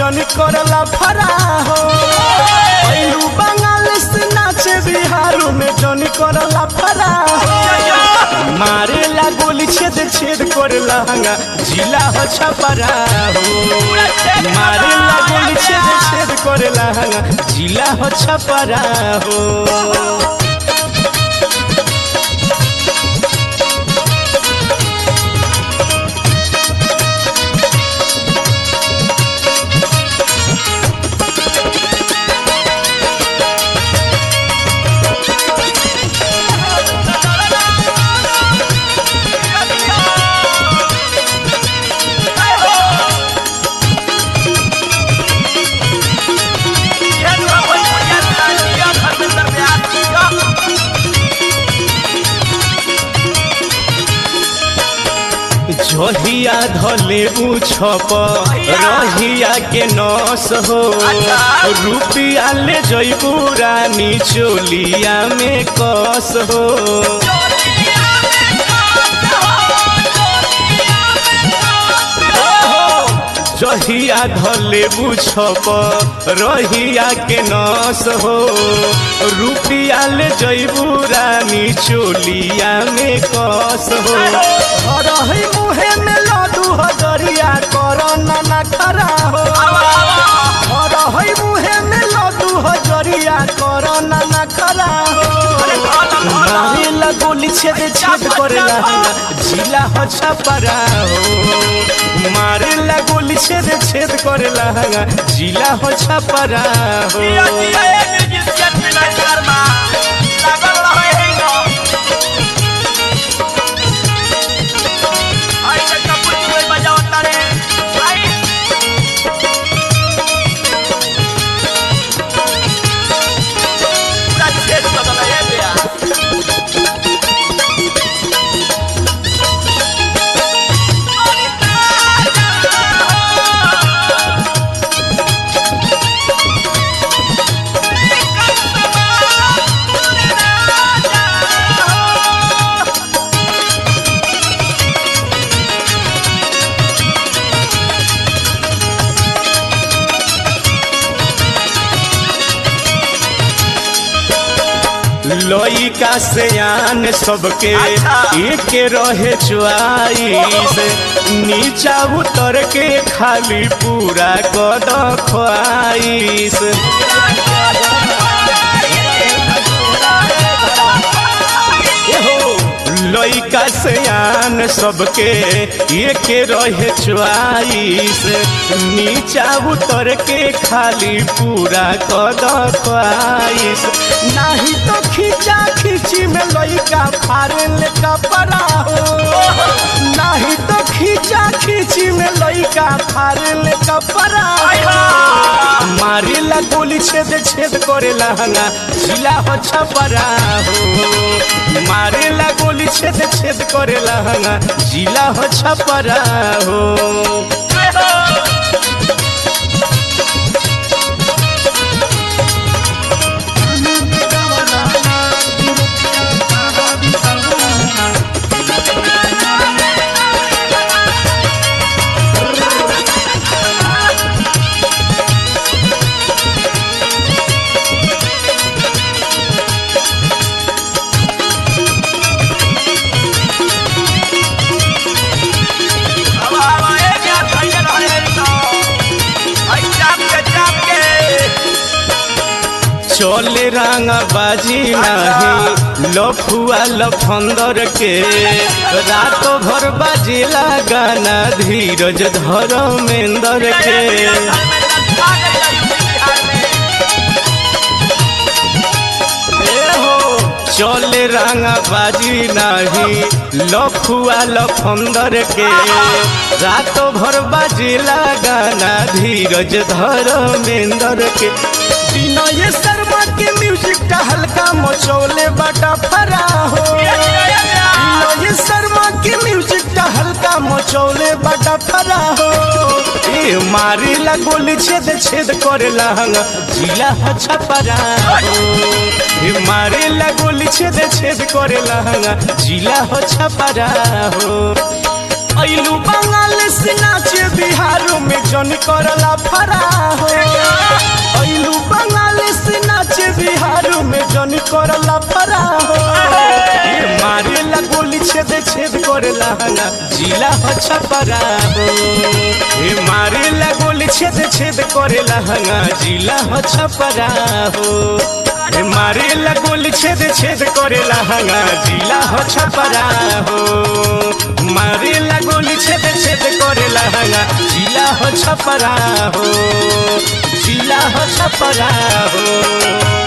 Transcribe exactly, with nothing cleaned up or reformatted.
जन करला फरा हो पहलू बंगाल से नाचे बिहार में जन करला फरा हो मारेला गोली छेद छेद करला हंगा जिला हो छपरा हो मारेला गोली छेद छेद करला हंगा जिला हो छपरा हो। जहिया धले छप रहिया के नस हो रुपिया ले जइबू रानी चोलिया में कस हो जहिया धले छप रहिया के नस हो रुपिया ले जइबू रानी चोलिया में कस हो रही मुहे में लड्डू हजरिया करो ना खरा हो रही मुहे में लड्डू हजरिया करो ना खरा हो मारेला गोली छेद छेद करेला जिला हो छपरा हो मारेला गोली छेद छेद करेला जिला हो छपरा हो। लइका से आन सबके एक रहे च्वाइस नीचा उतर के खाली पूरा कद ख्वाइस लइका से आन सबके एक रहे च्वाइस नीचा उतर के खाली पूरा कद ख्वाइस नहीं तो खींचा खींची में लइका फारे ले कपड़ा हो नहीं तो खींचा खींची में लइका फारे ले कपड़ा मारेला गोली छेद छेद करेला हंगा जिला हो छपरा हो मारेला गोली छेद छेद करेला हंगा जिला हो छपरा हो। चले रंगा बाजी नहीं लफुआ लफंदर के रात भर बाजेला गाना धीरज धर्मेंद्र के चले रंगा बाजी नहीं लफुआ लफंदर के रात भर बाजेला गाना धीरज धर्मेंद्र के विनय शर्मा के म्यूजिक का हल्का मचौले बटा फरा हो विनय शर्मा के म्यूजिक का हल्का मचौले बटा फरा हो ए मारेला गोली छेद छेद करेला जिला हो छपरा हो ए मारेला गोली छेद छेद करेला जिला हो छपरा हो। अइलू बंगाल से नाचे बिहार में जन करला फरा हो अइलू बंगाल से नाचे बिहार में जन करला फरा हो ये मारे ला गोली छेद छेद करेला हंगा जिला हो छपरा हो ये मारे ला गोली छेद छेद करेला हंगा जिला हो छपरा हो ये मारे ला गोली छेद छेद करेला हंगा जिला हो छपरा हो मारे ला गोली छेद छेद करेला हंगा जिला हो छपरा हो जिला हो छपरा हो।